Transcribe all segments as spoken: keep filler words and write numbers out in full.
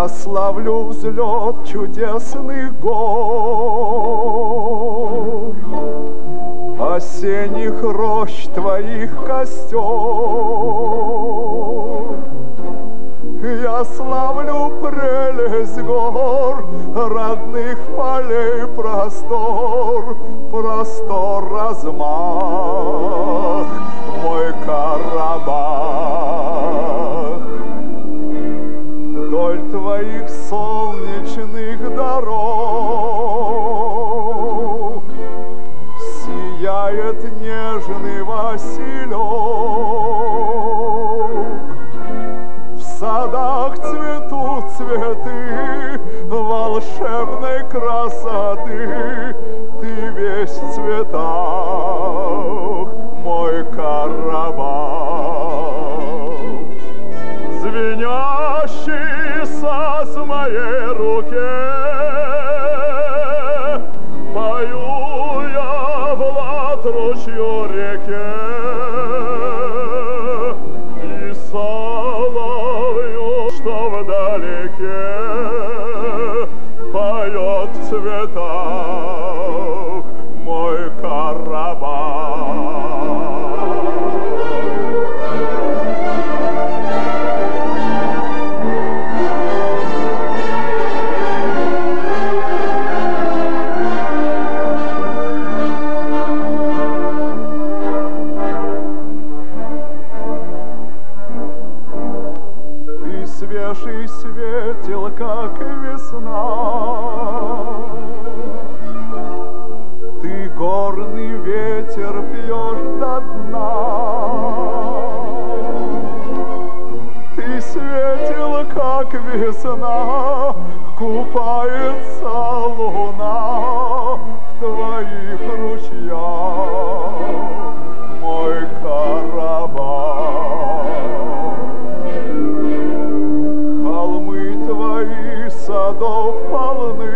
Я славлю взлет чудесных гор, осенних рощ твоих костер. Я славлю прелесть гор, родных полей простор, простор размах, мой Карабах. Вдоль твоих солнечных дорог сияет нежный василек. В садах цветут цветы волшебной красоты, ты весь в цветах, мой Карабах. Звенящий саз в моей руке, пою я в лад ручью реке, и соловью, что вдалеке, поет в цветах мой Карабах. Свежий светил, как весна. Ты горный ветер пьешь до дна. Ты светил, как весна, купается луна в твоих ручьях, мой Карабах. Садов полны,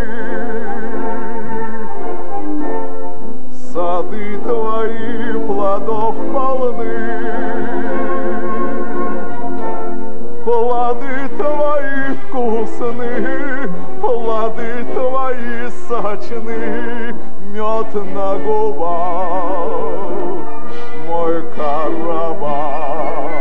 сады твои плодов полны, плоды твои вкусны, плоды твои сочны, мед на губах, мой Карабах.